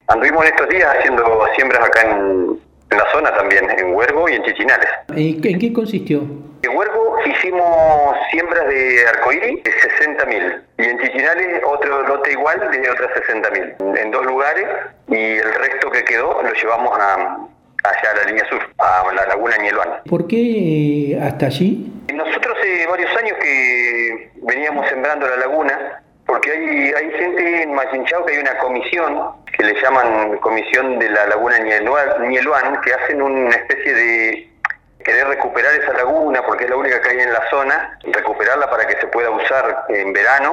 Anduvimos en estos días haciendo siembras acá en la zona también, en Huergo y en Chichinales. ¿En qué consistió? En Huergo hicimos siembras de arcoíris de 60.000 y en Chichinales otro lote igual de otras 60.000, en 2 lugares, y el resto que quedó lo llevamos allá a la línea sur, a la laguna Ñeluán. ¿Por qué hasta allí? Nosotros hace varios años que veníamos sembrando la laguna, porque hay gente en Machinchao que hay una comisión que le llaman Comisión de la Laguna Ñeluán, que hacen una especie de querer recuperar esa laguna, porque es la única que hay en la zona, recuperarla para que se pueda usar en verano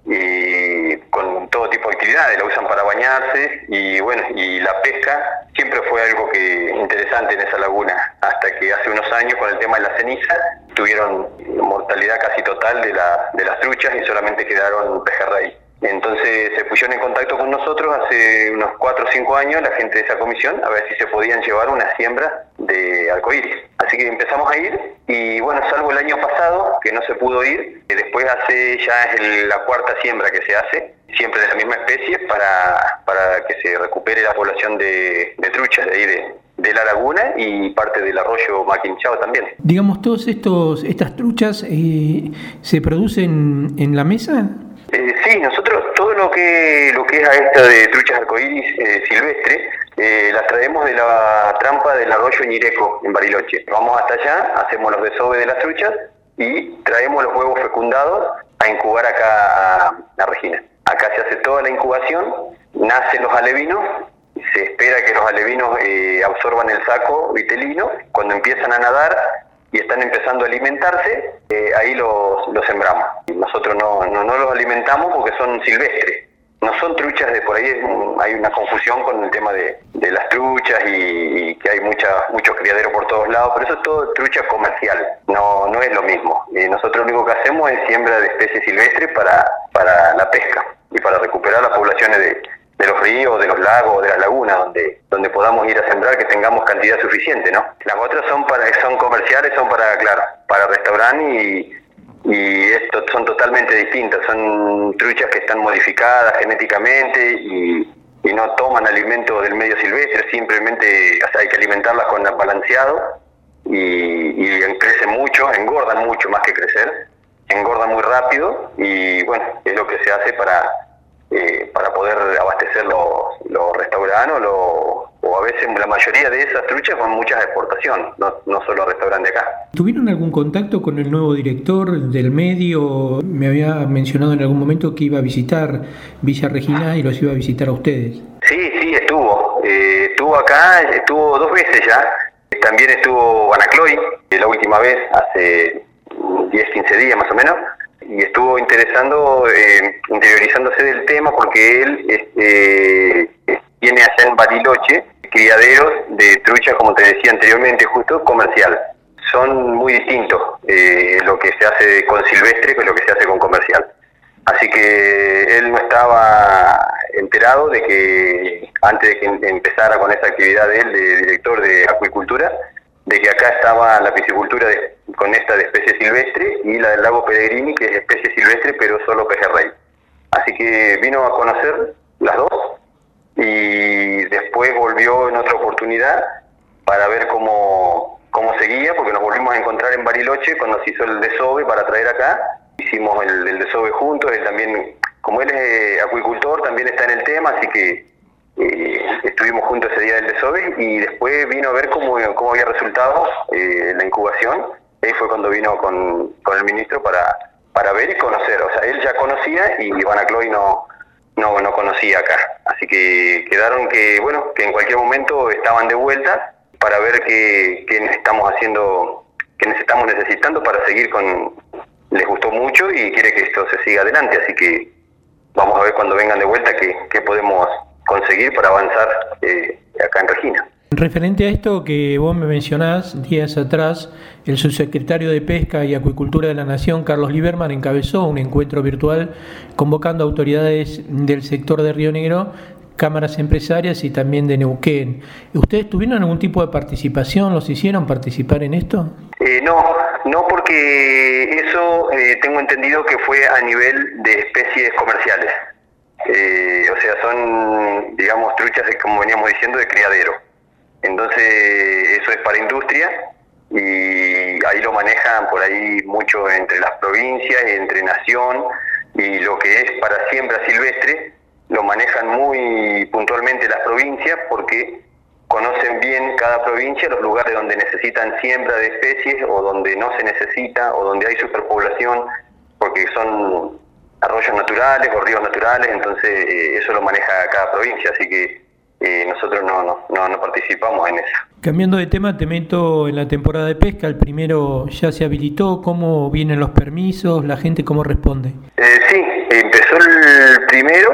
y con todo tipo de actividades. La usan para bañarse y bueno, y la pesca siempre fue algo interesante en esa laguna, hasta que hace unos años con el tema de la ceniza tuvieron mortalidad casi total de las truchas y solamente quedaron pejerrey. Entonces se pusieron en contacto con nosotros hace unos 4 o 5 años la gente de esa comisión a ver si se podían llevar una siembra de arcoíris. Así que empezamos a ir y bueno, salvo el año pasado que no se pudo ir, después ya es la 4ª siembra que se hace, siempre de la misma especie para que se recupere la población de truchas de ahí de la laguna y parte del arroyo Machinchao también. Digamos, estas truchas ¿se producen en la mesa? Sí, nosotros todo lo que es a esta de truchas arcoíris silvestre, las traemos de la trampa del arroyo Ñireco en Bariloche. Vamos hasta allá, hacemos los desoves de las truchas y traemos los huevos fecundados a incubar acá a Regina. Acá se hace toda la incubación, nacen los alevinos, se espera que los alevinos absorban el saco vitelino. Cuando empiezan a nadar y están empezando a alimentarse, ahí los sembramos. Nosotros no los alimentamos porque son silvestres, no son truchas de por ahí. Hay una confusión con el tema de las truchas y que hay muchos criaderos por todos lados, pero eso es todo trucha comercial, no es lo mismo. Nosotros lo único que hacemos es siembra de especies silvestres para la pesca y para recuperar las poblaciones de los ríos, de los lagos, de las lagunas, donde podamos ir a sembrar, que tengamos cantidad suficiente, ¿no? Las otras son comerciales, son para restaurantes y esto son totalmente distintas, son truchas que están modificadas genéticamente y no toman alimento del medio silvestre, simplemente hay que alimentarlas con balanceado y crecen mucho, engordan mucho más que crecer, engordan muy rápido y bueno, es lo que se hace para poder abastecer los restaurantes o a veces la mayoría de esas truchas con muchas exportación, no solo restaurantes acá. ¿Tuvieron algún contacto con el nuevo director del medio? Me había mencionado en algún momento que iba a visitar Villa Regina y los iba a visitar a ustedes. Sí, estuvo acá, estuvo 2 veces ya. También estuvo Anacloy, la última vez hace 10-15 días más o menos, y estuvo interiorizándose del tema porque él tiene allá en Bariloche criaderos de trucha, como te decía anteriormente, justo comercial. Son muy distintos lo que se hace con silvestre con lo que se hace con comercial. Así que él no estaba enterado de que antes de que empezara con esa actividad de él, de director de acuicultura, de que acá estaba la piscicultura con esta de especie silvestre y la del lago Pellegrini, que es especie silvestre pero solo pejerrey. Así que vino a conocer las dos y después volvió en otra oportunidad para ver cómo seguía, porque nos volvimos a encontrar en Bariloche cuando se hizo el desove para traer acá. Hicimos el desove juntos, él también, como él es acuicultor, también está en el tema, así que estuvimos juntos ese día del desove y después vino a ver cómo había resultado la incubación. Ahí fue cuando vino con el ministro para ver y conocer. O sea, él ya conocía y Ivana Cloy no conocía acá. Así que quedaron que en cualquier momento estaban de vuelta para ver qué estamos haciendo, qué estamos necesitando para seguir les gustó mucho y quiere que esto se siga adelante. Así que vamos a ver cuando vengan de vuelta qué podemos conseguir para avanzar acá en Regina. Referente a esto que vos me mencionás, días atrás, el subsecretario de Pesca y Acuicultura de la Nación, Carlos Lieberman, encabezó un encuentro virtual convocando a autoridades del sector de Río Negro, cámaras empresarias y también de Neuquén. ¿Ustedes tuvieron algún tipo de participación? ¿Los hicieron participar en esto? No, porque eso tengo entendido que fue a nivel de especies comerciales. O sea, son, digamos, truchas, como veníamos diciendo, de criadero. Entonces, eso es para industria y ahí lo manejan por ahí mucho entre las provincias, entre nación, y lo que es para siembra silvestre lo manejan muy puntualmente las provincias porque conocen bien cada provincia los lugares donde necesitan siembra de especies o donde no se necesita o donde hay superpoblación, porque son arroyos naturales o ríos naturales, entonces eso lo maneja cada provincia, así que nosotros no participamos en eso. Cambiando de tema, te meto en la temporada de pesca. El primero ya se habilitó. ¿Cómo vienen los permisos? ¿La gente cómo responde? Sí, empezó el primero.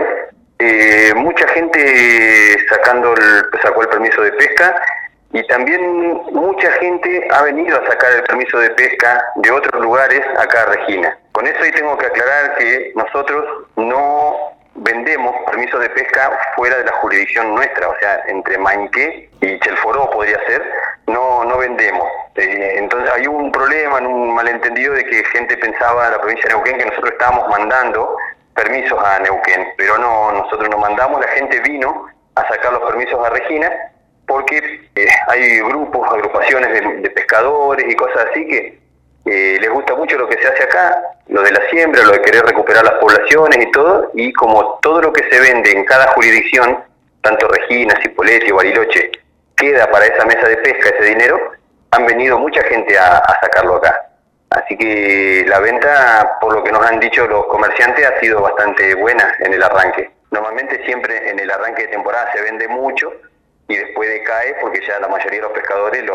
Mucha gente sacó el permiso de pesca y también mucha gente ha venido a sacar el permiso de pesca de otros lugares acá a Regina. Con eso ahí tengo que aclarar que nosotros no vendemos permisos de pesca fuera de la jurisdicción nuestra, o sea, entre Mainqué y Chelforó podría ser, no vendemos. Entonces hay un problema, un malentendido de que gente pensaba en la provincia de Neuquén que nosotros estábamos mandando permisos a Neuquén, pero no, nosotros no mandamos, la gente vino a sacar los permisos a Regina porque hay grupos, agrupaciones de pescadores y cosas así que les gusta mucho lo que se hace acá, lo de la siembra, lo de querer recuperar las poblaciones y todo, y como todo lo que se vende en cada jurisdicción, tanto Regina, Cipolletti o Bariloche, queda para esa mesa de pesca ese dinero, han venido mucha gente a sacarlo acá. Así que la venta, por lo que nos han dicho los comerciantes, ha sido bastante buena en el arranque. Normalmente siempre en el arranque de temporada se vende mucho y después decae porque ya la mayoría de los pescadores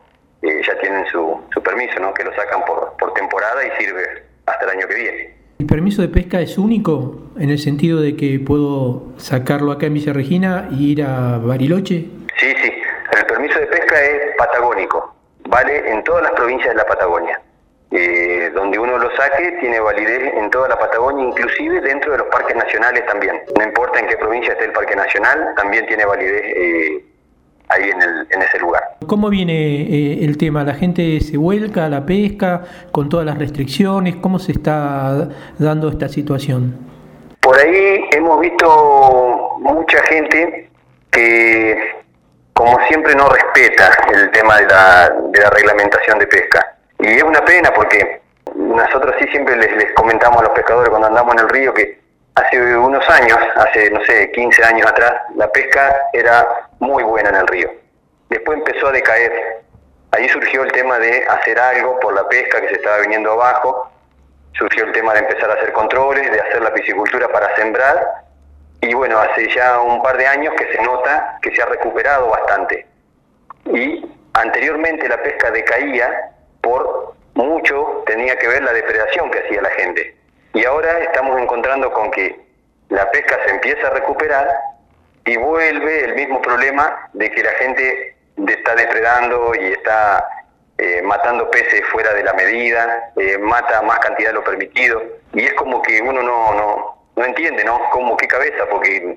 ya tienen su permiso, ¿no? Que lo sacan por temporada y sirve hasta el año que viene. ¿El permiso de pesca es único en el sentido de que puedo sacarlo acá en Villa Regina y ir a Bariloche? Sí, el permiso de pesca es patagónico, vale en todas las provincias de la Patagonia. Donde uno lo saque tiene validez en toda la Patagonia, inclusive dentro de los parques nacionales también. No importa en qué provincia esté el parque nacional, también tiene validez ahí en ese lugar. ¿Cómo viene el tema? ¿La gente se vuelca a la pesca con todas las restricciones? ¿Cómo se está dando esta situación? Por ahí hemos visto mucha gente que, como siempre, no respeta el tema de la reglamentación de pesca. Y es una pena porque nosotros sí siempre les comentamos a los pescadores cuando andamos en el río que hace unos años, hace 15 años atrás, la pesca era muy buena en el río. Después empezó a decaer. Ahí surgió el tema de hacer algo por la pesca que se estaba viniendo abajo. Surgió el tema de empezar a hacer controles, de hacer la piscicultura para sembrar. Y bueno, hace ya un par de años que se nota que se ha recuperado bastante. Y anteriormente la pesca decaía por mucho, tenía que ver la depredación que hacía la gente. Y ahora estamos encontrando con que la pesca se empieza a recuperar y vuelve el mismo problema de que la gente está depredando y está matando peces fuera de la medida, mata más cantidad de lo permitido. Y es como que uno no entiende, ¿no? Como qué cabeza, porque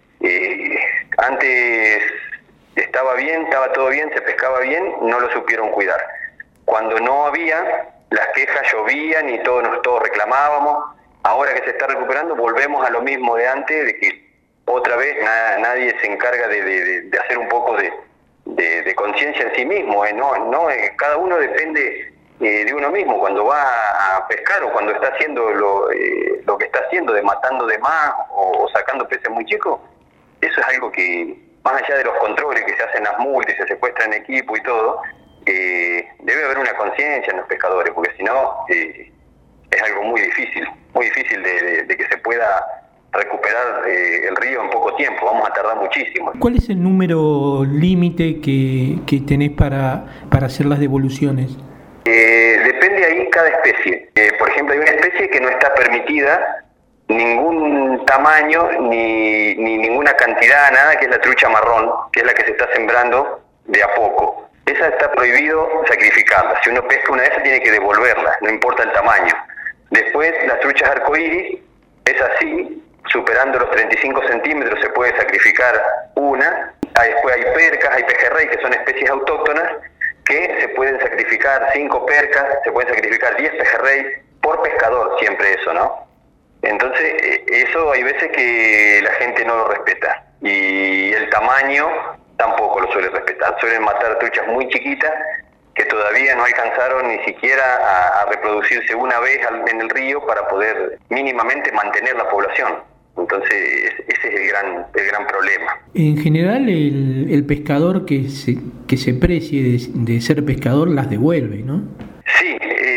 antes estaba todo bien, se pescaba bien, no lo supieron cuidar. Cuando no había, las quejas llovían y todos reclamábamos. Ahora que se está recuperando, volvemos a lo mismo de antes, de que otra vez nadie se encarga de hacer un poco de conciencia en sí mismo. Cada uno depende de uno mismo cuando va a pescar o cuando está haciendo lo que está haciendo, de matando de más o sacando peces muy chicos. Eso es algo que, más allá de los controles que se hacen las multas, se secuestran equipo y todo, debe haber una conciencia en los pescadores, porque si no es algo muy difícil de que se pueda recuperar el río en poco tiempo. Vamos a tardar muchísimo. ¿Cuál es el número límite que tenés para hacer las devoluciones? Depende ahí cada especie. Por ejemplo, hay una especie que no está permitida ningún tamaño ni ninguna cantidad, nada, que es la trucha marrón, que es la que se está sembrando de a poco. Esa está prohibido sacrificarla. Si uno pesca una de esas, tiene que devolverla, no importa el tamaño. Después, las truchas arcoíris, es así, superando los 35 centímetros se puede sacrificar una. Después hay percas, hay pejerrey, que son especies autóctonas, que se pueden sacrificar 5 percas, se pueden sacrificar 10 pejerrey, por pescador siempre eso, ¿no? Entonces, eso hay veces que la gente no lo respeta. Y el tamaño tampoco lo suele respetar. Suelen matar truchas muy chiquitas que todavía no alcanzaron ni siquiera a reproducirse una vez en el río para poder mínimamente mantener la población. Entonces, ese es el gran problema. En general, el pescador que se precie de ser pescador las devuelve, ¿no? Sí,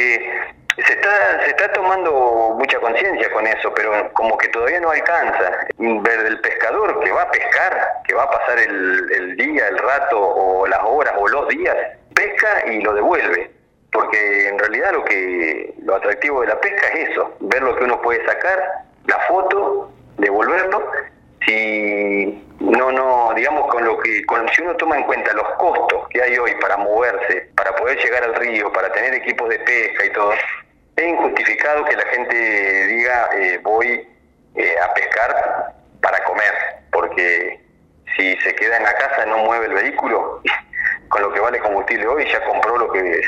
se está tomando mucha conciencia con eso, pero como que todavía no alcanza. Ver el pescador que va a pescar, que va a pasar el día, el rato, o las horas, o los días, pesca y lo devuelve. Porque en realidad lo atractivo de la pesca es eso, ver lo que uno puede sacar, la foto, devolverlo. Si digamos si uno toma en cuenta los costos que hay hoy para moverse, para poder llegar al río, para tener equipos de pesca y todo, es injustificado que la gente diga voy a pescar para comer, porque si se queda en la casa, no mueve el vehículo, con lo que vale combustible hoy, ya compró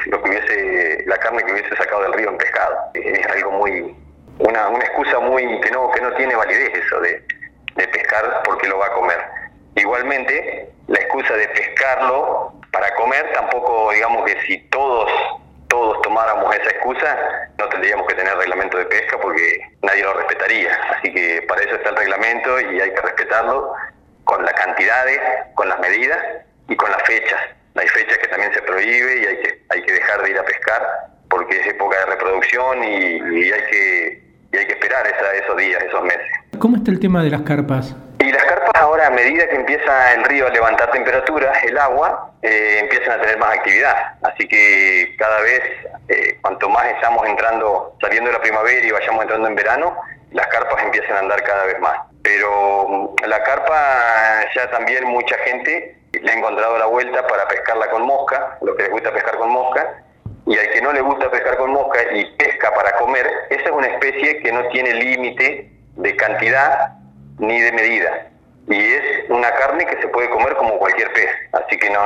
la carne que hubiese sacado del río en pescado. Es algo una excusa que no tiene validez eso de pescar porque lo va a comer. Igualmente, la excusa de pescarlo para comer, tampoco, digamos que si todos tomáramos esa excusa, no tendríamos que tener reglamento de pesca porque nadie lo respetaría. Así que para eso está el reglamento y hay que respetarlo con las cantidades, con las medidas y con las fechas. Hay fechas que también se prohíbe y hay que dejar de ir a pescar porque es época de reproducción y hay que esperar esos días, esos meses. ¿Cómo está el tema de las carpas? Y las carpas ahora, a medida que empieza el río a levantar temperatura, el agua, empiezan a tener más actividad. Así que cada vez, cuanto más estamos saliendo de la primavera y vayamos entrando en verano, las carpas empiezan a andar cada vez más. Pero la carpa ya también mucha gente le ha encontrado la vuelta para pescarla con mosca, lo que les gusta pescar con mosca. Y al que no le gusta pescar con mosca y pesca para comer, esa es una especie que no tiene límite de cantidad ni de medida. Y es una carne que se puede comer como cualquier pez. Así que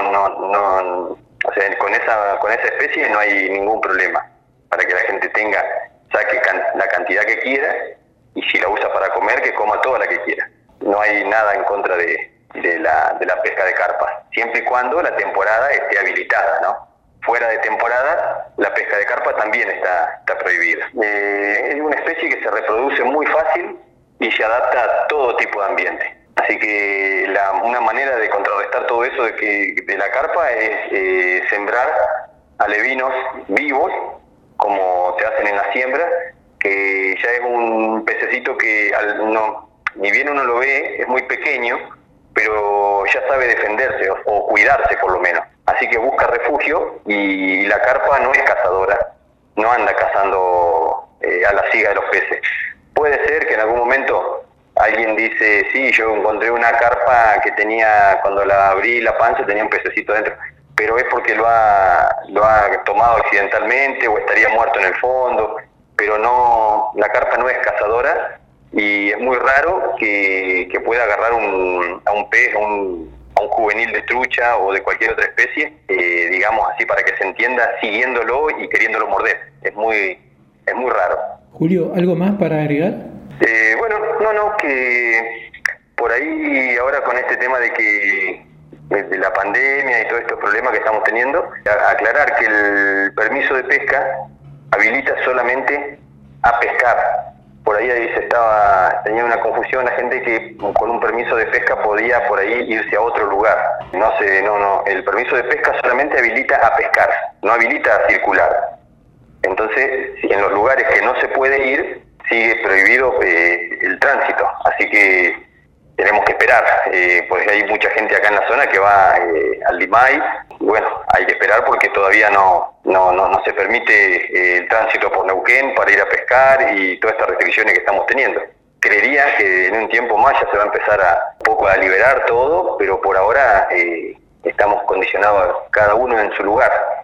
o sea, con esa especie no hay ningún problema. Para que la gente saque la cantidad que quiera y si la usa para comer, que coma toda la que quiera. No hay nada en contra de la pesca de carpas, siempre y cuando la temporada esté habilitada, ¿no? Fuera de temporada, la pesca de carpa también está prohibida. Es una especie que se reproduce muy fácil y se adapta a todo tipo de ambiente. Así que una manera de contrarrestar todo eso de la carpa es sembrar alevinos vivos, como se hacen en la siembra, que ya es un pececito que ni bien uno lo ve, es muy pequeño, pero ya sabe defenderse o cuidarse por lo menos. Así que busca refugio y la carpa no es cazadora, no anda cazando a la siga de los peces. Puede ser que en algún momento alguien dice, sí, yo encontré una carpa que cuando la abrí la panza tenía un pececito dentro, pero es porque lo ha tomado accidentalmente o estaría muerto en el fondo, pero la carpa no es cazadora y es muy raro que pueda agarrar a un pez, a un juvenil de trucha o de cualquier otra especie, digamos así para que se entienda, siguiéndolo y queriéndolo morder. Es muy raro. Julio, ¿algo más para agregar? Que por ahí ahora con este tema de la pandemia y todos estos problemas que estamos teniendo, aclarar que el permiso de pesca habilita solamente a pescar. Por ahí tenía una confusión la gente que con un permiso de pesca podía por ahí irse a otro lugar. No, el permiso de pesca solamente habilita a pescar, no habilita a circular. Entonces, en los lugares que no se puede ir, sigue prohibido el tránsito. Así que tenemos que esperar, porque hay mucha gente acá en la zona que va al Limay. Bueno, hay que esperar porque todavía no se permite el tránsito por Neuquén para ir a pescar y todas estas restricciones que estamos teniendo. Creería que en un tiempo más ya se va a empezar un poco a liberar todo, pero por ahora estamos condicionados cada uno en su lugar.